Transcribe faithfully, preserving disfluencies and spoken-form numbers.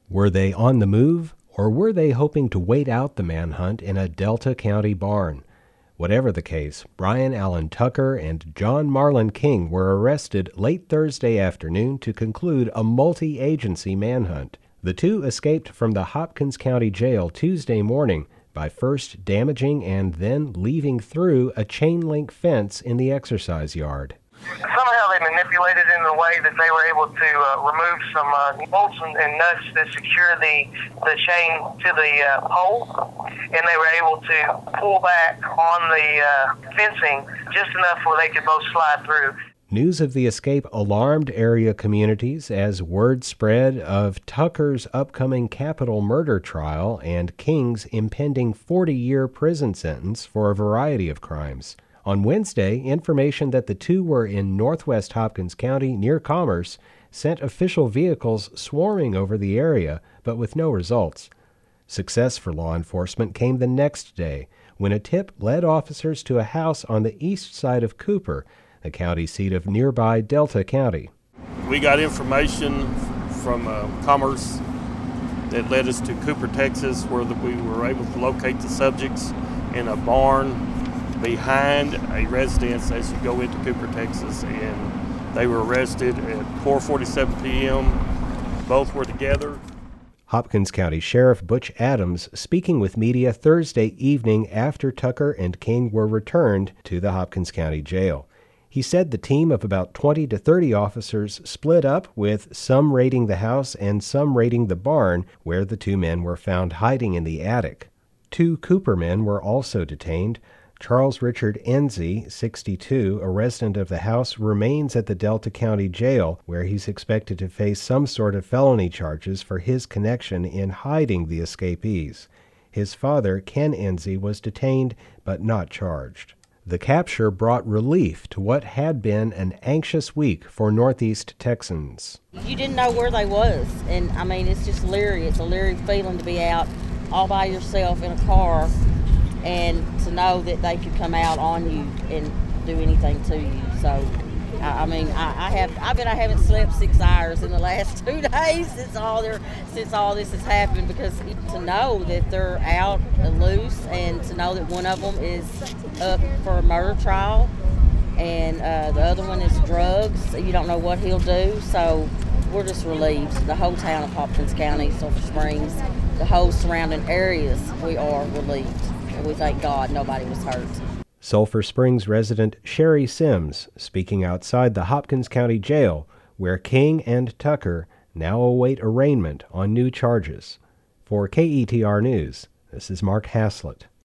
Were they on the move, or were they hoping to wait out the manhunt in a Delta County barn? Whatever the case, Brian Allen Tucker and John Marlon King were arrested late Thursday afternoon to conclude a multi-agency manhunt. The two escaped from the Hopkins County Jail Tuesday morning by first damaging and then leaving through a chain-link fence in the exercise yard. Somehow they manipulated it in a way that they were able to uh, remove some uh, bolts and, and nuts that secure the, the chain to the uh, pole, and they were able to pull back on the uh, fencing just enough where they could both slide through. News of the escape alarmed area communities as word spread of Tucker's upcoming capital murder trial and King's impending forty-year prison sentence for a variety of crimes. On Wednesday, information that the two were in northwest Hopkins County near Commerce sent official vehicles swarming over the area, but with no results. Success for law enforcement came the next day when a tip led officers to a house on the east side of Cooper, the county seat of nearby Delta County. We got information from uh, Commerce that led us to Cooper, Texas, where the, we were able to locate the subjects in a barn behind a residence as you go into Cooper, Texas, and they were arrested at four forty-seven p.m. Both were together. Hopkins County Sheriff Butch Adams speaking with media Thursday evening after Tucker and King were returned to the Hopkins County Jail. He said the team of about twenty to thirty officers split up, with some raiding the house and some raiding the barn where the two men were found hiding in the attic. Two Cooper men were also detained. Charles Richard Enzi, sixty-two, a resident of the house, remains at the Delta County Jail, where he's expected to face some sort of felony charges for his connection in hiding the escapees. His father, Ken Enzi, was detained but not charged. The capture brought relief to what had been an anxious week for Northeast Texans. You didn't know where they was, and I mean, it's just leery. It's a leery feeling to be out all by yourself in a car and to know that they could come out on you and do anything to you. So, I, I mean, I, I have, I bet I haven't slept six hours in the last two days since all their, since all this has happened, because to know that they're out and loose, and to know that one of them is up for a murder trial, and uh, the other one is drugs. You don't know what he'll do. So, we're just relieved. The whole town of Hopkins County, Sulphur Springs, the whole surrounding areas, we are relieved. We thank God nobody was hurt. Sulphur Springs resident Sherry Sims speaking outside the Hopkins County Jail, where King and Tucker now await arraignment on new charges. For K E T R News, this is Mark Haslett.